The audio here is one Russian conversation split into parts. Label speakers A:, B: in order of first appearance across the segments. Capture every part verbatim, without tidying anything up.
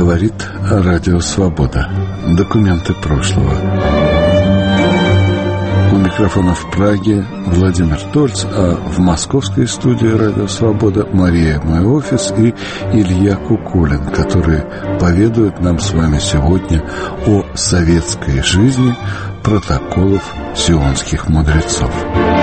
A: Говорит Радио Свобода. Документы прошлого. У микрофона в Праге Владимир Тольц, а в московской студии Радио Свобода Мария Мой офис и Илья Кукулин, которые поведают нам с вами сегодня о советской жизни протоколов сионских мудрецов.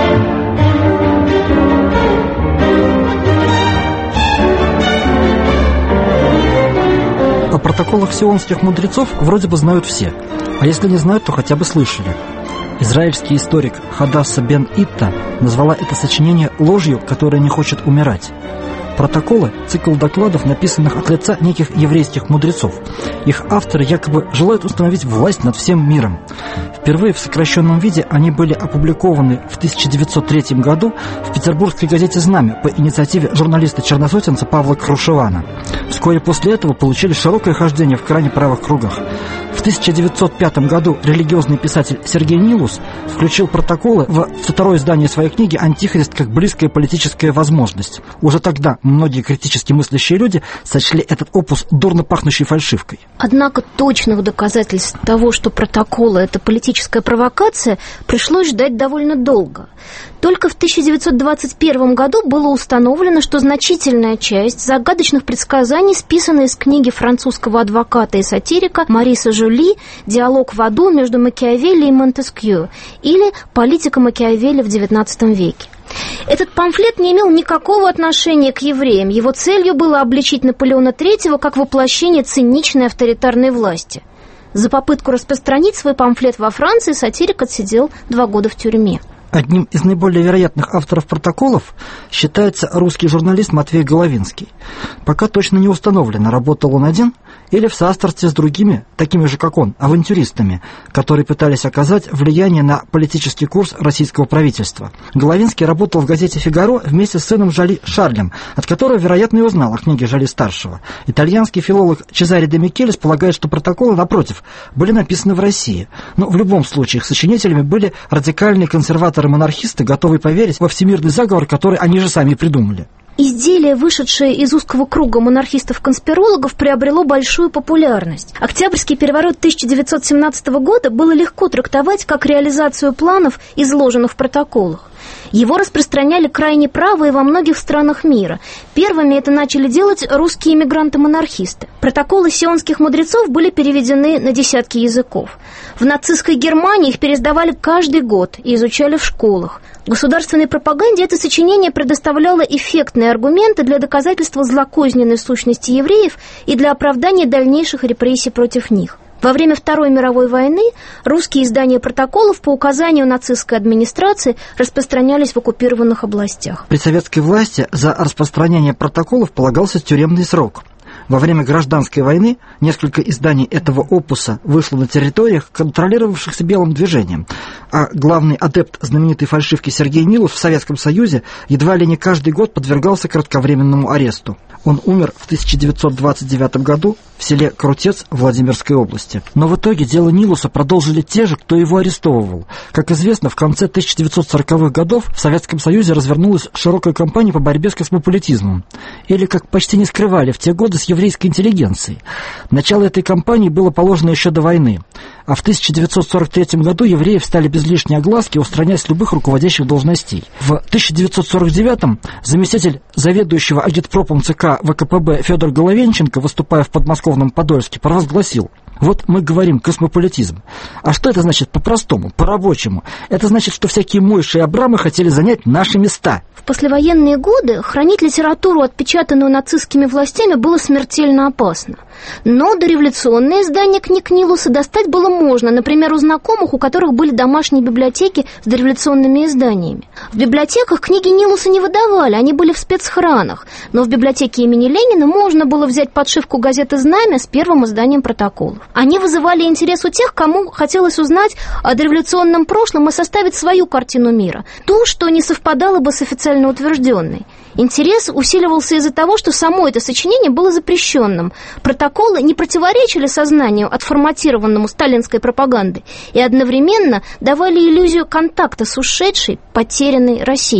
B: О протоколах сионских мудрецов вроде бы знают все, а если не знают, то хотя бы слышали. Израильский историк Хадасса бен Итта назвала это сочинение ложью, которая не хочет умирать. Протоколы – цикл докладов, написанных от лица неких еврейских мудрецов. Их авторы якобы желают установить власть над всем миром. Впервые в сокращенном виде они были опубликованы в тысяча девятьсот третьем году в петербургской газете «Знамя» по инициативе журналиста-черносотенца Павла Крушевана. Вскоре после этого получили широкое хождение в крайне правых кругах. В тысяча девятьсот пятом году религиозный писатель Сергей Нилус включил протоколы в второе издание своей книги «Антихрист как близкая политическая возможность». Уже тогда многие критически мыслящие люди сочли этот опус дурно пахнущей фальшивкой.
C: Однако точных доказательств того, что протоколы – это политическая провокация, пришлось ждать довольно долго. Только в тысяча девятьсот двадцать первом году было установлено, что значительная часть загадочных предсказаний списана из книги французского адвоката и сатирика Мариса Жюли «Диалог в аду между Макиавелли и Монтескью» или «Политика Макиавелли в девятнадцатом веке». Этот памфлет не имел никакого отношения к евреям. Его целью было обличить Наполеона третьего как воплощение циничной авторитарной власти. За попытку распространить свой памфлет во Франции сатирик отсидел два года в тюрьме.
B: Одним из наиболее вероятных авторов протоколов считается русский журналист Матвей Головинский. Пока точно не установлено, работал он один или в соавторстве с другими, такими же как он, авантюристами, которые пытались оказать влияние на политический курс российского правительства. Головинский работал в газете «Фигаро» вместе с сыном Жоли Шарлем, от которого, вероятно, и узнал о книге Жоли-старшего. Итальянский филолог Чезаре де Микелис полагает, что протоколы, напротив, были написаны в России. Но в любом случае их сочинителями были радикальные консерваторы-монархисты, готовые поверить во всемирный заговор, который они же сами придумали.
C: Изделие, вышедшее из узкого круга монархистов-конспирологов, приобрело большую популярность. Октябрьский переворот тысяча девятьсот семнадцатого года было легко трактовать как реализацию планов, изложенных в протоколах. Его распространяли крайне правые во многих странах мира. Первыми это начали делать русские эмигранты-монархисты. Протоколы сионских мудрецов были переведены на десятки языков. В нацистской Германии их переиздавали каждый год и изучали в школах. В государственной пропаганде это сочинение предоставляло эффектные аргументы для доказательства злокозненной сущности евреев и для оправдания дальнейших репрессий против них. Во время Второй мировой войны русские издания протоколов по указанию нацистской администрации распространялись в оккупированных областях.
B: При советской власти за распространение протоколов полагался тюремный срок. Во время гражданской войны несколько изданий этого опуса вышло на территориях, контролировавшихся белым движением, а главный адепт знаменитой фальшивки Сергей Нилус в Советском Союзе едва ли не каждый год подвергался кратковременному аресту. Он умер в тысяча девятьсот двадцать девятом году в селе Крутец Владимирской области. Но в итоге дело Нилуса продолжили те же, кто его арестовывал. Как известно, в конце тысяча девятьсот сороковых годов в Советском Союзе развернулась широкая кампания по борьбе с космополитизмом. Или, как почти не скрывали в те годы, с еврейской интеллигенцией. Начало этой кампании было положено еще до войны. А в тысяча девятьсот сорок третьем году евреев стали без лишней огласки устранять с любых руководящих должностей. В тысяча девятьсот сорок девятом заместитель заведующего агитпропом ЦК ВКПБ Федор Головенченко, выступая в подмосковном Подольске, провозгласил: вот мы говорим космополитизм. А что это значит по-простому, по-рабочему? Это значит, что всякие Мойши и Абрамы хотели занять наши места.
C: В послевоенные годы хранить литературу, отпечатанную нацистскими властями, было смертельно опасно. Но дореволюционные издания книг Нилуса достать было можно, например, у знакомых, у которых были домашние библиотеки с дореволюционными изданиями. В библиотеках книги Нилуса не выдавали, они были в спецхранах, но в библиотеке имени Ленина можно было взять подшивку газеты «Знамя» с первым изданием протоколов. Они вызывали интерес у тех, кому хотелось узнать о дореволюционном прошлом и составить свою картину мира, ту, что не совпадало бы с официально утвержденной. Интерес усиливался из-за того, что само это сочинение было запрещенным. Протоколы не противоречили сознанию, отформатированному сталинской пропагандой, и одновременно давали иллюзию контакта с ушедшей, потерянной Россией.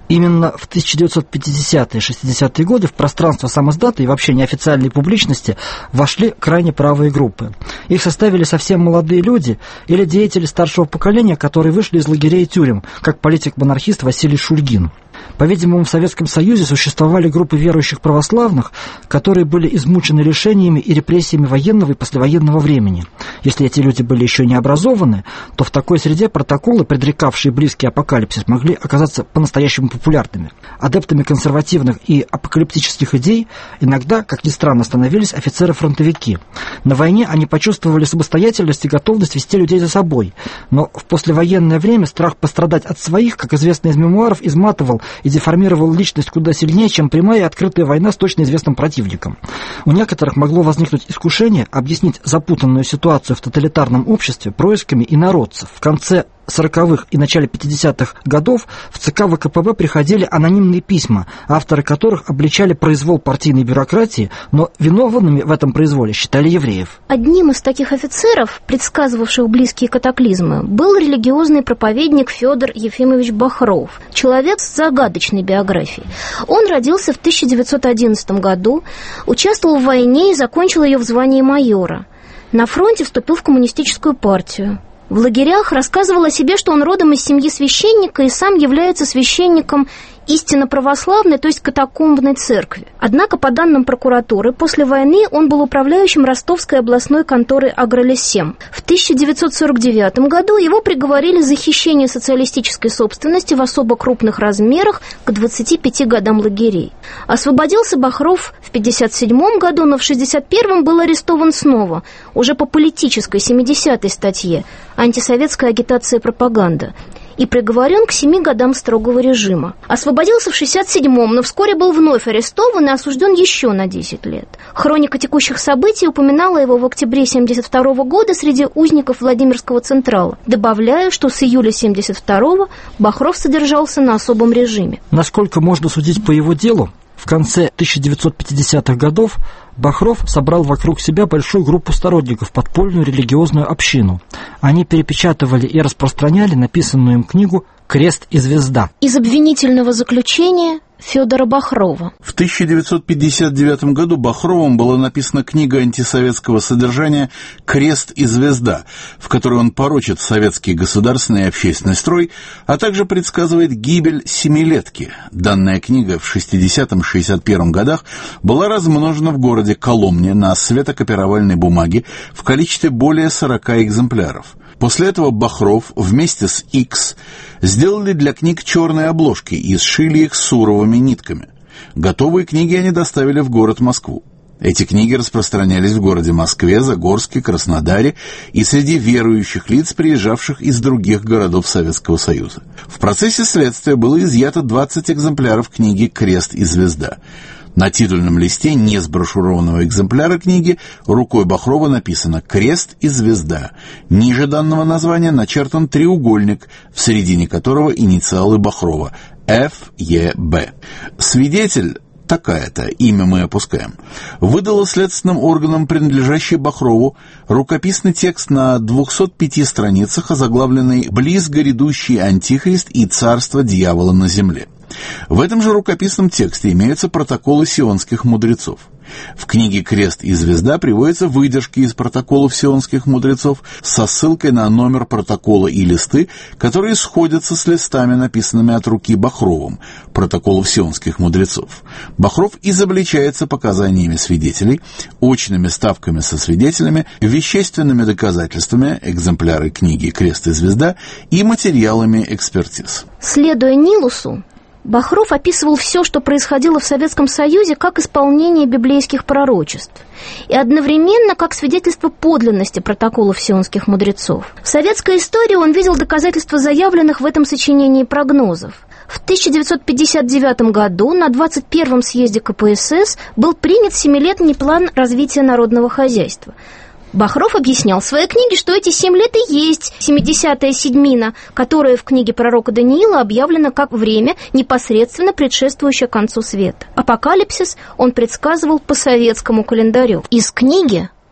B: Именно в тысяча девятьсот пятидесятые и шестидесятые годы в пространство самиздата и вообще неофициальной публичности вошли крайне правые группы. Их составили совсем молодые люди или деятели старшего поколения, которые вышли из лагерей и тюрем, как политик-монархист Василий Шульгин. По-видимому, в Советском Союзе существовали группы верующих православных, которые были измучены лишениями и репрессиями военного и послевоенного времени. Если эти люди были еще не образованы, то в такой среде протоколы, предрекавшие близкий апокалипсис, могли оказаться по-настоящему популярными. Адептами консервативных и апокалиптических идей иногда, как ни странно, становились офицеры-фронтовики. На войне они почувствовали самостоятельность и готовность вести людей за собой, но в послевоенное время страх пострадать от своих, как известно из мемуаров, изматывал и деформировал личность куда сильнее, чем прямая и открытая война с точно известным противником. У некоторых могло возникнуть искушение объяснить запутанную ситуацию в тоталитарном обществе происками инородцев. В конце сороковых и начале пятидесятых годов в ЦК ВКПБ приходили анонимные письма, авторы которых обличали произвол партийной бюрократии, но виновными в этом произволе считали евреев.
C: Одним из таких офицеров, предсказывавших близкие катаклизмы, был религиозный проповедник Федор Ефимович Бахров, человек с загадочной биографией. Он родился в тысяча девятьсот одиннадцатом году, участвовал в войне и закончил ее в звании майора. На фронте вступил в коммунистическую партию. В лагерях рассказывал о себе, что он родом из семьи священника и сам является священником истинно православной, то есть катакомбной церкви. Однако, по данным прокуратуры, после войны он был управляющим Ростовской областной конторы «Агролессем». В тысяча девятьсот сорок девятом году его приговорили за хищение социалистической собственности в особо крупных размерах к двадцати пяти годам лагерей. Освободился Бахров в пятьдесят седьмом году, но в шестьдесят первом был арестован снова, уже по политической семидесятой статье «Антисоветская агитация и пропаганда», и приговорен к семи годам строгого режима. Освободился в шестьдесят седьмом, но вскоре был вновь арестован и осужден еще на десять лет. Хроника текущих событий упоминала его в октябре семьдесят второго года среди узников Владимирского Централа, добавляя, что с июля семьдесят второго Бахров содержался на особом режиме.
B: Насколько можно судить по его делу, в конце тысяча девятьсот пятидесятых годов Бахров собрал вокруг себя большую группу сторонников, подпольную религиозную общину. Они перепечатывали и распространяли написанную им книгу «Крест и звезда».
C: Из обвинительного заключения Федора Бахрова.
D: В тысяча девятьсот пятьдесят девятом году Бахровым была написана книга антисоветского содержания «Крест и звезда», в которой он порочит советский государственный и общественный строй, а также предсказывает гибель семилетки. Данная книга в шестидесятом — шестьдесят первом годах была размножена в городе Коломне на светокопировальной бумаге в количестве более сорока экземпляров. После этого Бахров вместе с Икс сделали для книг черные обложки и сшили их суровыми нитками. Готовые книги они доставили в город Москву. Эти книги распространялись в городе Москве, Загорске, Краснодаре и среди верующих лиц, приезжавших из других городов Советского Союза. В процессе следствия было изъято двадцать экземпляров книги «Крест и звезда». На титульном листе несброшурованного экземпляра книги рукой Бахрова написано «Крест и звезда». Ниже данного названия начертан треугольник, в середине которого инициалы Бахрова – эф е бэ. Свидетель, такая-то, имя мы опускаем, выдала следственным органам, принадлежащий Бахрову, рукописный текст на двухстах пяти страницах, озаглавленный «Близко грядущий антихрист и царство дьявола на земле». В этом же рукописном тексте имеются протоколы сионских мудрецов. В книге «Крест и звезда» приводятся выдержки из протоколов сионских мудрецов со ссылкой на номер протокола и листы, которые сходятся с листами, написанными от руки Бахровым, протоколов сионских мудрецов. Бахров изобличается показаниями свидетелей, очными ставками со свидетелями, вещественными доказательствами, экземпляры книги «Крест и звезда» и материалами экспертиз.
C: Следуя Нилусу, Бахров описывал все, что происходило в Советском Союзе, как исполнение библейских пророчеств, и одновременно как свидетельство подлинности протоколов сионских мудрецов. В советской истории он видел доказательства заявленных в этом сочинении прогнозов. В тысяча девятьсот пятьдесят девятом году на двадцать первом съезде ка пэ эс эс был принят семилетний план развития народного хозяйства. Бахров объяснял в своей книге, что эти семь лет и есть семидесятая седьмина, которая в книге пророка Даниила объявлена как время, непосредственно предшествующее концу света. Апокалипсис он предсказывал по советскому календарю. Из книги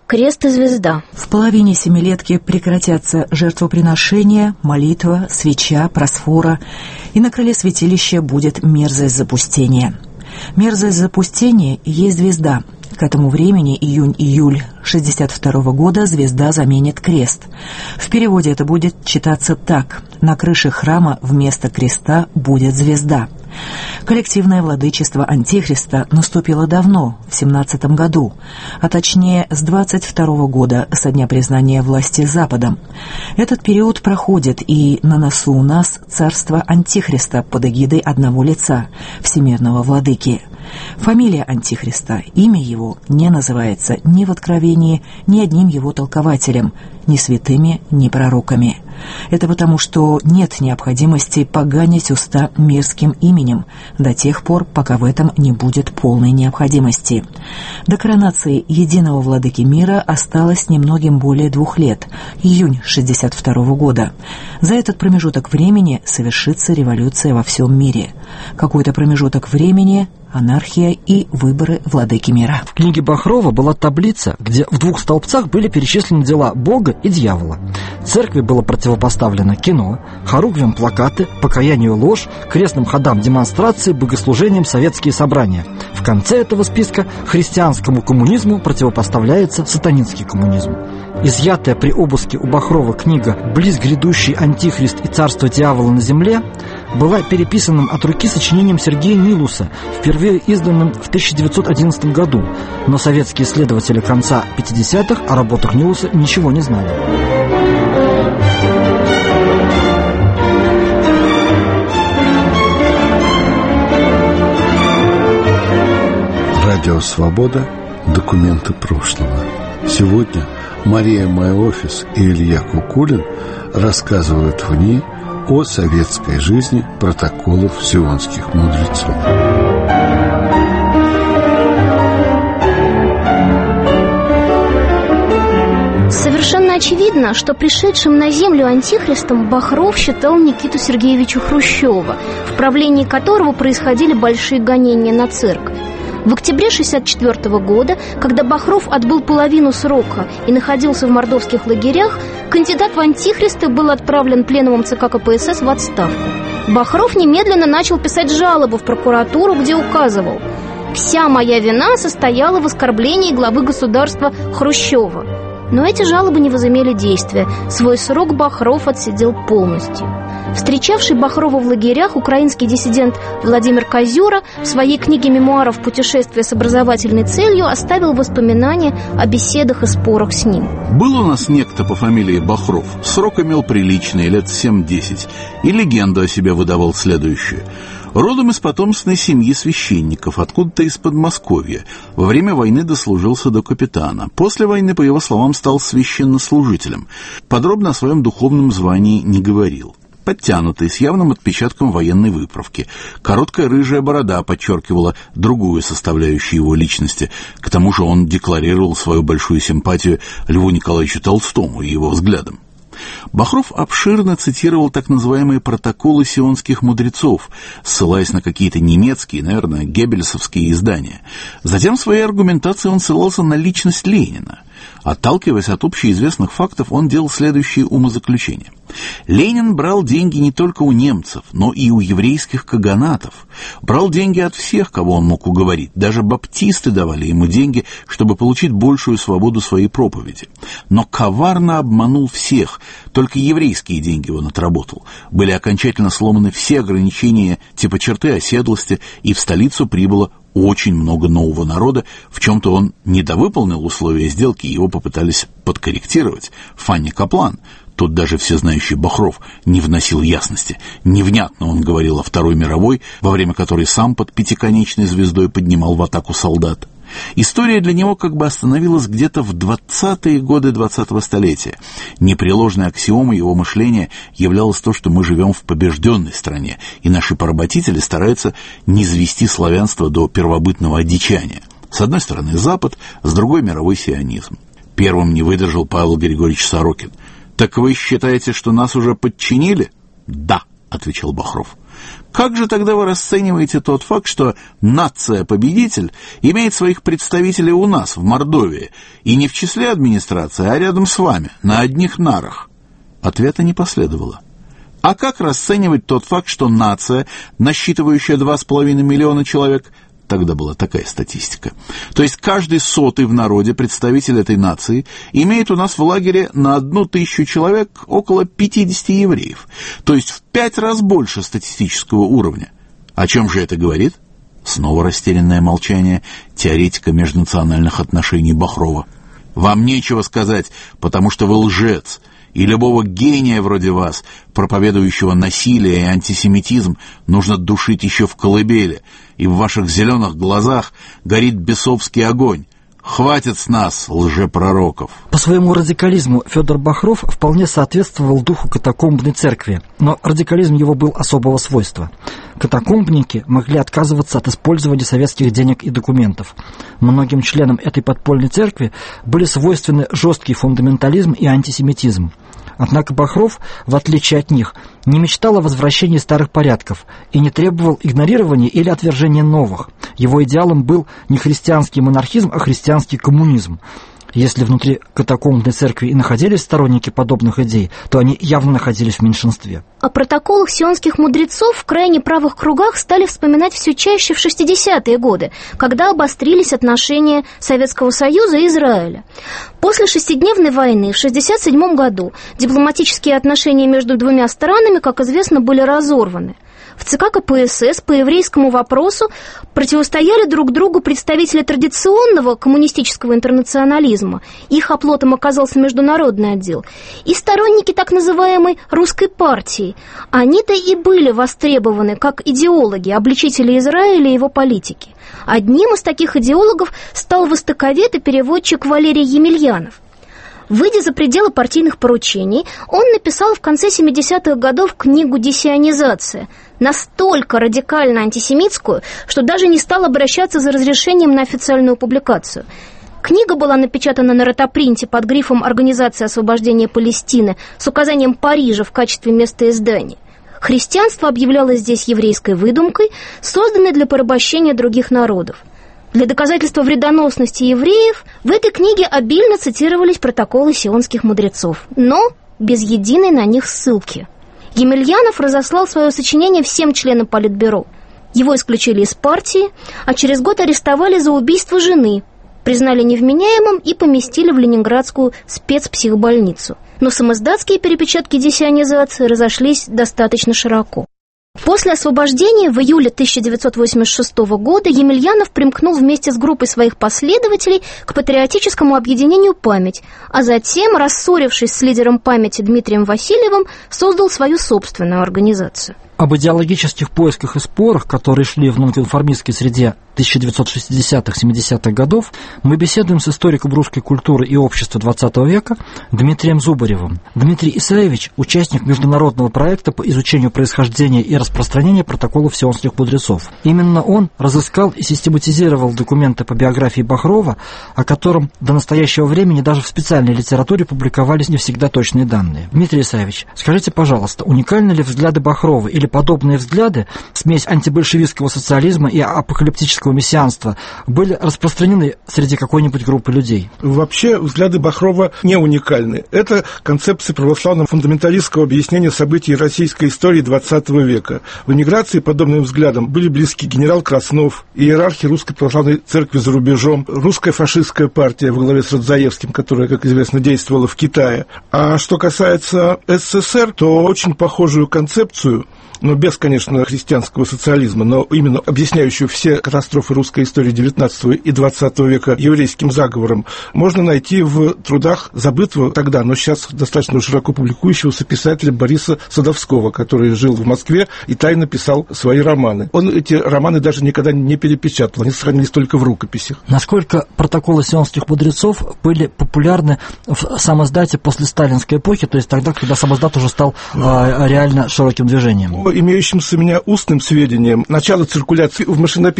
C: Крест и звезда.
E: В половине семилетки прекратятся жертвоприношения, молитва, свеча, просфора, и на крыле святилища будет мерзость запустения. Мерзость запустения есть звезда. К этому времени, июнь-июль шестьдесят второго года, звезда заменит крест. В переводе это будет читаться так: на крыше храма вместо креста будет звезда. Коллективное владычество Антихриста наступило давно, в семнадцатом году, а точнее с двадцать второго года, со дня признания власти Западом. Этот период проходит, и на носу у нас царство Антихриста под эгидой одного лица, всемирного владыки. Фамилия Антихриста, имя его не называется ни в Откровении, ни одним его толкователем, ни святыми, ни пророками. Это потому, что нет необходимости поганить уста мерзким именем до тех пор, пока в этом не будет полной необходимости. До коронации единого владыки мира осталось немногим более двух лет, июнь шестьдесят второго года. За этот промежуток времени совершится революция во всем мире. Какой-то промежуток времени — анархия и выборы владыки мира.
B: В книге Бахрова была таблица, где в двух столбцах были перечислены дела Бога и дьявола. Церкви было противопоставлено кино, хоругвям плакаты, покаянию ложь, крестным ходам демонстрации, богослужениям советские собрания. В конце этого списка христианскому коммунизму противопоставляется сатанинский коммунизм. Изъятая при обыске у Бахрова книга «Близ грядущий антихрист и царство дьявола на земле» была переписанным от руки сочинением Сергея Нилуса, впервые изданным в тысяча девятьсот одиннадцатом году, но советские исследователи конца пятидесятых о работах Нилуса ничего не знали.
A: Радио «Свобода». Документы прошлого. Сегодня Мария Май-Офис и Илья Кукулин рассказывают в ней о советской жизни протоколов сионских мудрецов.
C: Совершенно очевидно, что пришедшим на землю антихристом Бахров считал Никиту Сергеевича Хрущева, в правлении которого происходили большие гонения на церковь. В октябре шестьдесят четвёртого года, когда Бахров отбыл половину срока и находился в мордовских лагерях, кандидат в антихристы был отправлен пленумом ЦК КПСС в отставку. Бахров немедленно начал писать жалобу в прокуратуру, где указывал: «Вся моя вина состояла в оскорблении главы государства Хрущева». Но эти жалобы не возымели действия. Свой срок Бахров отсидел полностью. Встречавший Бахрова в лагерях украинский диссидент Владимир Козюра в своей книге мемуаров «Путешествие с образовательной целью» оставил воспоминания о беседах и спорах с ним.
D: Был у нас некто по фамилии Бахров. Срок имел приличный, лет семь-десять, и легенду о себе выдавал следующую. Родом из потомственной семьи священников, откуда-то из Подмосковья. Во время войны дослужился до капитана. После войны, по его словам, стал священнослужителем. Подробно о своем духовном звании не говорил. Подтянутый, с явным отпечатком военной выправки. Короткая рыжая борода подчеркивала другую составляющую его личности. К тому же он декларировал свою большую симпатию Льву Николаевичу Толстому и его взглядам. Бахров обширно цитировал так называемые протоколы сионских мудрецов, ссылаясь на какие-то немецкие, наверное, геббельсовские издания. Затем в своей аргументации он ссылался на личность Ленина. Отталкиваясь от общеизвестных фактов, он делал следующие умозаключения. Ленин брал деньги не только у немцев, но и у еврейских каганатов. Брал деньги от всех, кого он мог уговорить. Даже баптисты давали ему деньги, чтобы получить большую свободу своей проповеди. Но коварно обманул всех. Только еврейские деньги он отработал. Были окончательно сломаны все ограничения типа черты оседлости, и в столицу прибыло очень много нового народа. В чем-то он недовыполнил условия сделки, его попытались подкорректировать. Фанни Каплан, тут даже всезнающий Бахров, не вносил ясности. Невнятно он говорил о Второй мировой, во время которой сам под пятиконечной звездой поднимал в атаку солдат. История для него как бы остановилась где-то в двадцатые годы двадцатого столетия. Непреложной аксиомой его мышления являлось то, что мы живем в побежденной стране, и наши поработители стараются низвести славянство до первобытного одичания. С одной стороны Запад, с другой мировой сионизм. Первым не выдержал Павел Григорьевич Сорокин. «Так вы считаете, что нас уже подчинили?» «Да», — отвечал Бахров. Как же тогда вы расцениваете тот факт, что нация-победитель имеет своих представителей у нас, в Мордовии, и не в числе администрации, а рядом с вами, на одних нарах? Ответа не последовало. А как расценивать тот факт, что нация, насчитывающая два с половиной миллиона человек, тогда была такая статистика, то есть каждый сотый в народе представитель этой нации имеет у нас в лагере на одну тысячу человек около пятьдесят евреев, то есть в пять раз больше статистического уровня. О чем же это говорит? Снова растерянное молчание теоретика межнациональных отношений Бахрова. Вам нечего сказать, потому что вы лжец, и любого гения вроде вас, проповедующего насилие и антисемитизм, нужно душить еще в колыбели, и в ваших зеленых глазах горит бесовский огонь. Хватит с нас лжепророков.
B: По своему радикализму Федор Бахров вполне соответствовал духу катакомбной церкви, но радикализм его был особого свойства. Катакомбники могли отказываться от использования советских денег и документов. Многим членам этой подпольной церкви были свойственны жесткий фундаментализм и антисемитизм. Однако Бахров, в отличие от них, не мечтал о возвращении старых порядков и не требовал игнорирования или отвержения новых. Его идеалом был не христианский монархизм, а христианский коммунизм. Если внутри катакомбной церкви и находились сторонники подобных идей, то они явно находились в меньшинстве.
C: О протоколах сионских мудрецов в крайне правых кругах стали вспоминать все чаще в шестидесятые годы, когда обострились отношения Советского Союза и Израиля. После шестидневной войны в шестьдесят седьмом году дипломатические отношения между двумя странами, как известно, были разорваны. В ЦК КПСС по еврейскому вопросу противостояли друг другу представители традиционного коммунистического интернационализма, их оплотом оказался международный отдел, и сторонники так называемой «русской партии». Они-то и были востребованы как идеологи, обличители Израиля и его политики. Одним из таких идеологов стал востоковед и переводчик Валерий Емельянов. Выйдя за пределы партийных поручений, он написал в конце семидесятых годов книгу «Десионизация», настолько радикально антисемитскую, что даже не стал обращаться за разрешением на официальную публикацию. Книга была напечатана на ротопринте под грифом «Организация освобождения Палестины» с указанием Парижа в качестве места издания. Христианство объявлялось здесь еврейской выдумкой, созданной для порабощения других народов. Для доказательства вредоносности евреев в этой книге обильно цитировались протоколы сионских мудрецов, но без единой на них ссылки. Емельянов разослал свое сочинение всем членам Политбюро. Его исключили из партии, а через год арестовали за убийство жены, признали невменяемым и поместили в ленинградскую спецпсихбольницу. Но самоиздатские перепечатки десионизации разошлись достаточно широко. После освобождения в июле тысяча девятьсот восемьдесят шестого года Емельянов примкнул вместе с группой своих последователей к патриотическому объединению «Память», а затем, рассорившись с лидером «Памяти» Дмитрием Васильевым, создал свою собственную организацию.
B: Об идеологических поисках и спорах, которые шли в нонконформистской среде тысяча девятьсот шестидесятых-семидесятых годов, мы беседуем с историком русской культуры и общества двадцатого века Дмитрием Зубаревым. Дмитрий Исаевич – участник международного проекта по изучению происхождения и распространения протоколов сионских мудрецов. Именно он разыскал и систематизировал документы по биографии Бахрова, о котором до настоящего времени даже в специальной литературе публиковались не всегда точные данные. Дмитрий Исаевич, скажите, пожалуйста, уникальны ли взгляды Бахрова или подобные взгляды, смесь антибольшевистского социализма и апокалиптического мессианства, были распространены среди какой-нибудь группы людей?
F: Вообще, взгляды Бахрова не уникальны. Это концепция православного фундаменталистского объяснения событий российской истории двадцатого века. В эмиграции подобным взглядам были близки генерал Краснов, иерархи Русской православной церкви за рубежом, русская фашистская партия во главе с Радзаевским, которая, как известно, действовала в Китае. А что касается СССР, то очень похожую концепцию, но без, конечно, христианского социализма, но именно объясняющую все катастрофы русской истории девятнадцатого и двадцатого века еврейским заговором, можно найти в трудах забытого тогда, но сейчас достаточно широко публикующегося писателя Бориса Садовского, который жил в Москве и тайно писал свои романы. Он эти романы даже никогда не перепечатал, они сохранились только в рукописях.
B: Насколько протоколы сионских мудрецов были популярны в самоиздате после сталинской эпохи, то есть тогда, когда самоиздат уже стал э, реально широким движением?
F: По имеющимся у меня устным сведениям, начало циркуляции в машинописном виде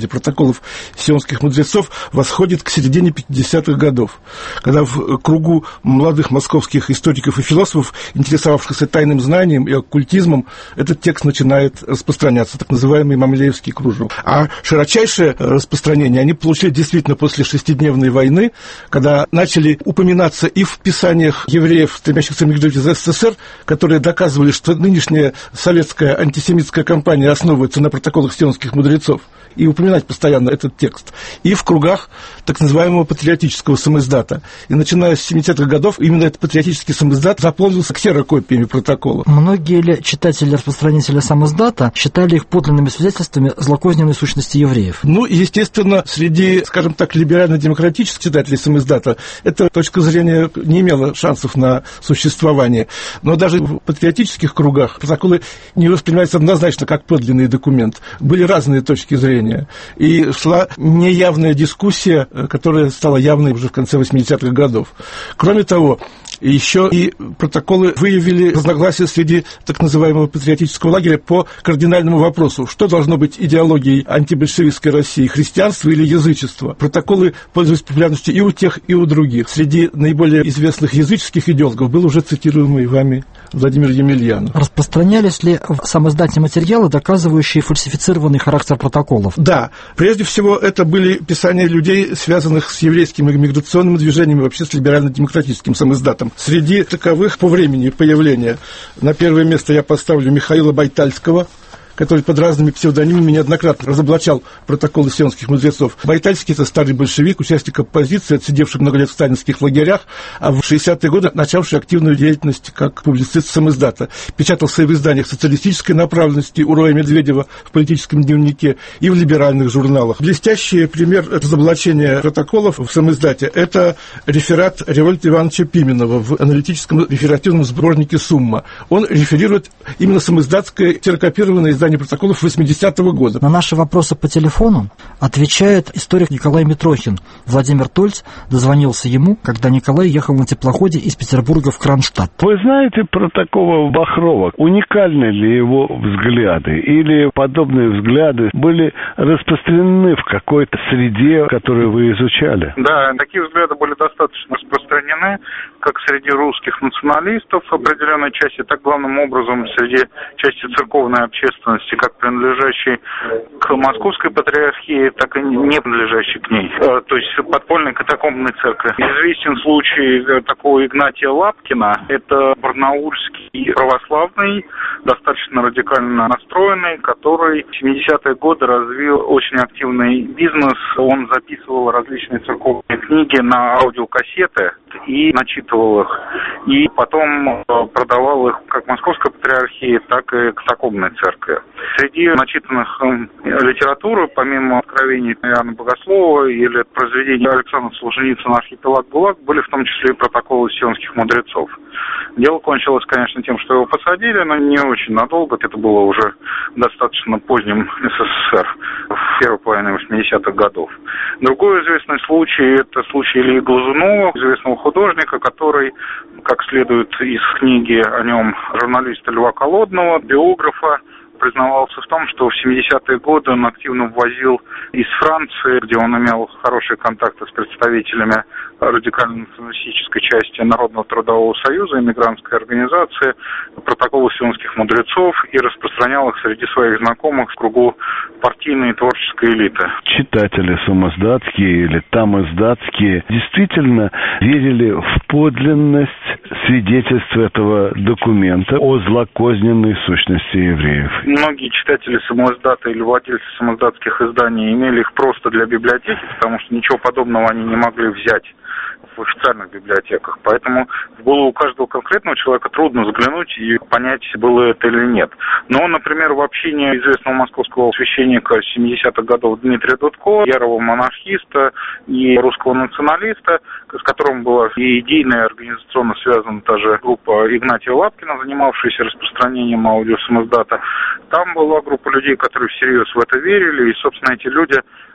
F: среди протоколов сионских мудрецов восходит к середине пятидесятых годов, когда в кругу молодых московских историков и философов, интересовавшихся тайным знанием и оккультизмом, этот текст начинает распространяться, так называемый Мамлеевский кружок. А широчайшее распространение они получили действительно после шестидневной войны, когда начали упоминаться и в писаниях евреев, стремящихся мигрировать из СССР, которые доказывали, что нынешняя советская антисемитская кампания основывается на протоколах сионских мудрецов, и упоминать постоянно этот текст, и в кругах так называемого патриотического самиздата. И начиная с семидесятых годов именно этот патриотический самиздат заполнился ксерокопиями протоколов.
B: Многие ли читатели-распространители самиздата считали их подлинными свидетельствами злокозненной сущности евреев?
F: Ну, естественно, среди, скажем так, либерально-демократических читателей самиздата эта точка зрения не имела шансов на существование. Но даже в патриотических кругах протоколы не воспринимаются однозначно как подлинный документ. Были разные точки зрения. И шла неявная дискуссия, которая стала явной уже в конце восьмидесятых годов. Кроме того, еще и протоколы выявили разногласия среди так называемого патриотического лагеря по кардинальному вопросу, что должно быть идеологией антибольшевистской России, христианство или язычество. Протоколы пользовались популярностью и у тех, и у других. Среди наиболее известных языческих идеологов был уже цитируемый вами Владимир Емельянов.
B: Распространялись ли в самиздате материалы, доказывающие фальсифицированный характер протоколов?
F: Да. Прежде всего, это были писания людей, связанных с еврейским миграционным движением и вообще с либерально-демократическим самиздатом. Среди таковых по времени появления на первое место я поставлю Михаила Байтальского, который под разными псевдонимами неоднократно разоблачал протоколы сионских мудрецов. Байтальский – это старый большевик, участник оппозиции, отсидевший много лет в сталинских лагерях, а в шестидесятые годы начавший активную деятельность как публицист самиздата. Печатался и в изданиях социалистической направленности у Роя Медведева в политическом дневнике и в либеральных журналах. Блестящий пример разоблачения протоколов в самиздате – это реферат Револьта Ивановича Пименова в аналитическом реферативном сборнике «Сумма». Он реферирует именно самиздатское ксерокопированное издание протоколов восьмидесятого года.
B: На наши вопросы по телефону отвечает историк Николай Митрохин. Владимир Тольц дозвонился ему, когда Николай ехал на теплоходе из Петербурга в Кронштадт.
G: Вы знаете про такого Бахрова? Уникальны ли его взгляды? Или подобные взгляды были распространены в какой-то среде, которую вы изучали?
H: Да, такие взгляды были достаточно распространены, как среди русских националистов в определенной части, так главным образом среди части церковной общественности, как принадлежащей к Московской патриархии, так и не принадлежащей к ней, то есть подпольной катакомбной церкви. Известен случай такого Игнатия Лапкина, это барнаульский православный, достаточно радикально настроенный, который в семидесятые годы развил очень активный бизнес. Он записывал различные церковные книги на аудиокассеты и начитывал их, и потом продавал их как Московской патриархии, так и катакомбной церкви. Среди начитанных литературы, помимо откровений Иоанна Богослова или произведений Александра Солженицына «Архипелаг ГУЛАГ», были в том числе и протоколы сионских мудрецов. Дело кончилось, конечно, тем, что его посадили, но не очень надолго. Это было уже достаточно поздним СССР, в первой половине восьмидесятых годов. Другой известный случай – это случай Ильи Глазунова, известного художника, который, как следует из книги о нем журналиста Льва Колодного, биографа, признавался в том, что в семидесятые годы он активно ввозил из Франции, где он имел хорошие контакты с представителями радикально-националистической части Народного трудового союза, иммигрантской организации, протоколы сионских мудрецов и распространял их среди своих знакомых в кругу партийной и творческой элиты.
G: Читатели самиздатские или тамиздатские действительно верили в подлинность свидетельств этого документа о злокозненной сущности евреев.
H: Многие читатели самиздата или владельцы самиздатских изданий имели их просто для библиотеки, потому что ничего подобного они не могли взять в официальных библиотеках. Поэтому в голову каждого конкретного человека трудно заглянуть и понять, было это или нет. Но, например, в общении известного московского священника семидесятых годов Дмитрия Дудко, ярого монархиста и русского националиста, с которым была и идейно, и организационно связана та же группа Игнатия Лапкина, занимавшаяся распространением аудиосамиздата, там была группа людей, которые всерьез в это верили, и, собственно, эти люди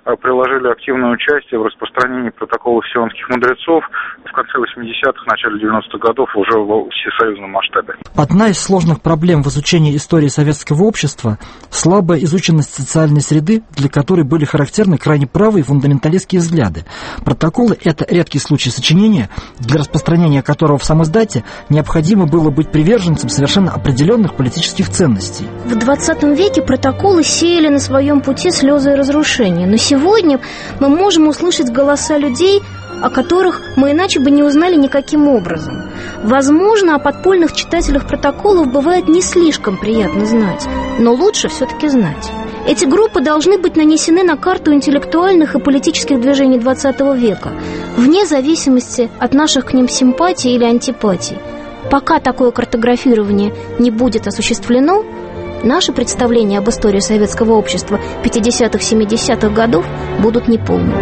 H: приложили активное участие в распространении протоколов сионских мудрецов в конце восьмидесятых, начале девяностых годов уже в всесоюзном масштабе.
B: Одна из сложных проблем в изучении истории советского общества – слабая изученность социальной среды, для которой были характерны крайне правые фундаменталистские взгляды. Протоколы – это редкий случай сочинения, для распространения которого в сам издате необходимо было быть приверженцем совершенно определенных политических ценностей.
C: В двадцатом веке протоколы сеяли на своем пути слезы и разрушения, но сегодня мы можем услышать голоса людей, о которых мы иначе бы не узнали никаким образом. Возможно, о подпольных читателях протоколов бывает не слишком приятно знать, но лучше все-таки знать. Эти группы должны быть нанесены на карту интеллектуальных и политических движений двадцатого века, вне зависимости от наших к ним симпатий или антипатий. Пока такое картографирование не будет осуществлено, наши представления об истории советского общества пятидесятых-семидесятых годов будут неполны.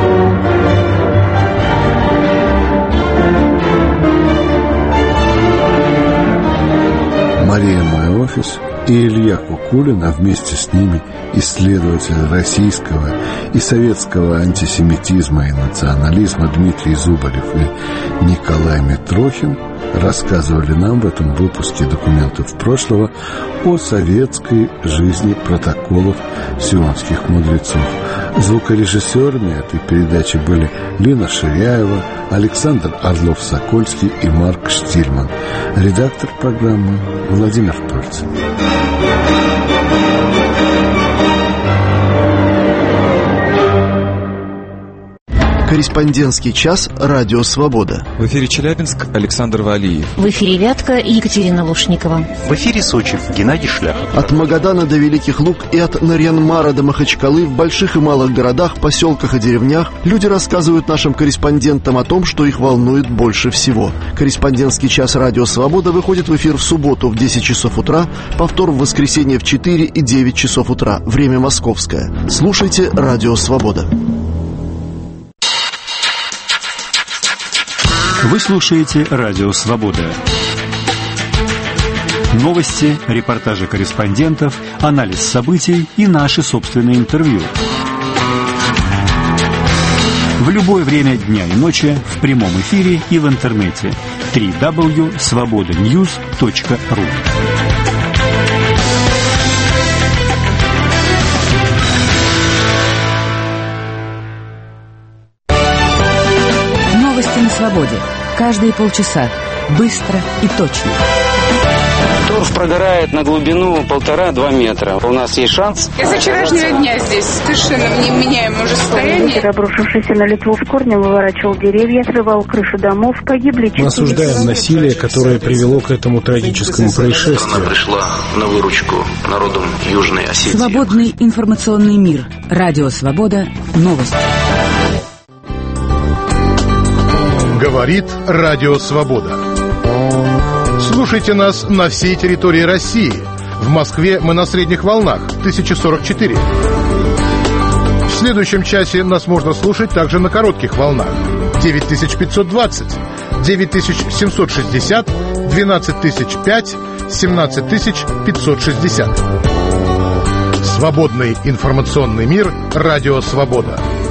A: Мария Моеофис и Илья Кукулин, а вместе с ними исследователи российского и советского антисемитизма и национализма Дмитрий Зубарев и Николай Митрохин рассказывали нам в этом выпуске «Документов прошлого» о советской жизни протоколов сионских мудрецов. Звукорежиссерами этой передачи были Лина Ширяева, Александр Орлов-Сокольский и Марк Штильман. Редактор программы Владимир Тольц.
I: Корреспондентский час «Радио Свобода».
J: В эфире Челябинск, Александр Валиев.
K: В эфире Вятка и Екатерина Лушникова.
L: В эфире Сочи, Геннадий Шляхов.
I: От Магадана до Великих Луг и от Нарьян-Мара до Махачкалы в больших и малых городах, поселках и деревнях люди рассказывают нашим корреспондентам о том, что их волнует больше всего. Корреспондентский час «Радио Свобода» выходит в эфир в субботу в десять часов утра, повтор в воскресенье в четыре и девять часов утра. Время московское. Слушайте «Радио Свобода».
L: Вы слушаете «Радио Свобода». Новости, репортажи корреспондентов, анализ событий и наши собственные интервью. В любое время дня и ночи в прямом эфире и в интернете. дабл ю дабл ю дабл ю точка свобода ньюс точка ру.
E: Новости на свободе. Каждые полчаса. Быстро и точно.
M: Торф прогорает на глубину полтора-два метра. У нас есть шанс.
N: Я со вчерашнего дня здесь совершенно в невменяемом уже состоянии.
O: Обрушившийся на Литву с корнем выворачивал деревья, срывал крыши домов, погибли четыре.
P: Мы осуждаем насилие, которое привело к этому трагическому происшествию.
Q: Она пришла на выручку народам Южной Осетии.
E: Свободный информационный мир. Радио Свобода. Новости.
R: Говорит Радио Свобода. Слушайте нас на всей территории России. В Москве мы на средних волнах тысяча сорок четыре. В следующем часе нас можно слушать также на коротких волнах девять тысяч пятьсот двадцать, девять тысяч семьсот шестьдесят, двенадцать тысяч пять, семнадцать тысяч пятьсот шестьдесят. Свободный информационный мир. Радио Свобода.